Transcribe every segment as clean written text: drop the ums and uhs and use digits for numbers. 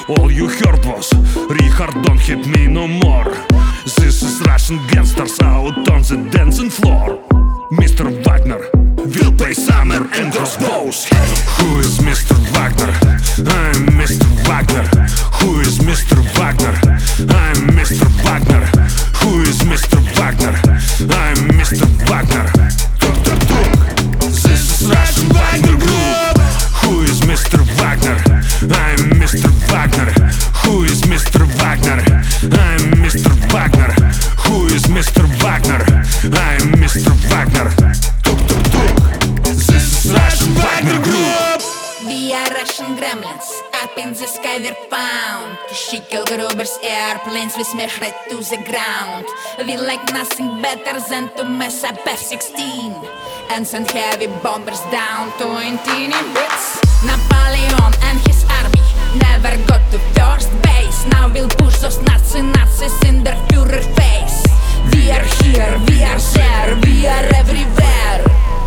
All you heard was Richard, don't hit me no more. This is Russian gangsters out on the dancing floor. Mr. Wagner will play summer and crossbows. Who is Mr. Wagner? I'm Mr. Wagner. Who is Mr. Wagner? I'm Mr. Wagner. Who is Mr. Wagner? I'm Mr. Wagner. Tuk tuk tuk. This is Russian Wagner group. Who is Mr. Wagner? I'm Mr. Wagner. Who is Mr. Wagner? I'm Mr. Wagner. Who is Mr. Wagner? I'm Mr. Wagner. Tuk tuk tuk. This is Russian Wagner group. We are Russian gremlins, up in the sky we're found. She kill Gruber's airplanes, we smash right to the ground. We like nothing better than to mess up F-16 and send heavy bombers down to 20 bits. Napoleon and his army never got to first base. Now we'll push those Nazis in their Führer face. We are here, we are there, we are everywhere.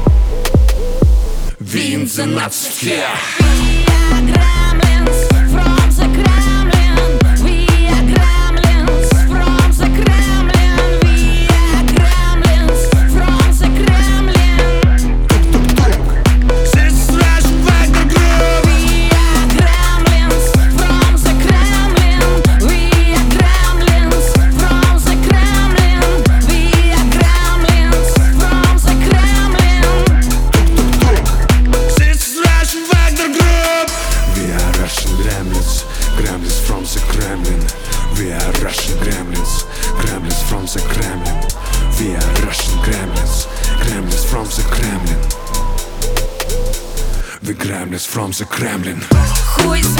We in the Nazi sphere. We are gremlins from the Kremlin. We are gremlins from the Kremlin. We are gremlins from the Kremlin. This is Russian Wagner group. We are gremlins from the Kremlin. We are gremlins from the Kremlin. We are gremlins from the Kremlin. This is Russian Wagner group. We are Russian gremlins, gremlins from the Kremlin. We are Russian gremlins, gremlins from the Kremlin. We are Russian gremlins, gremlins from the Kremlin. The gremlins from the Kremlin. Who is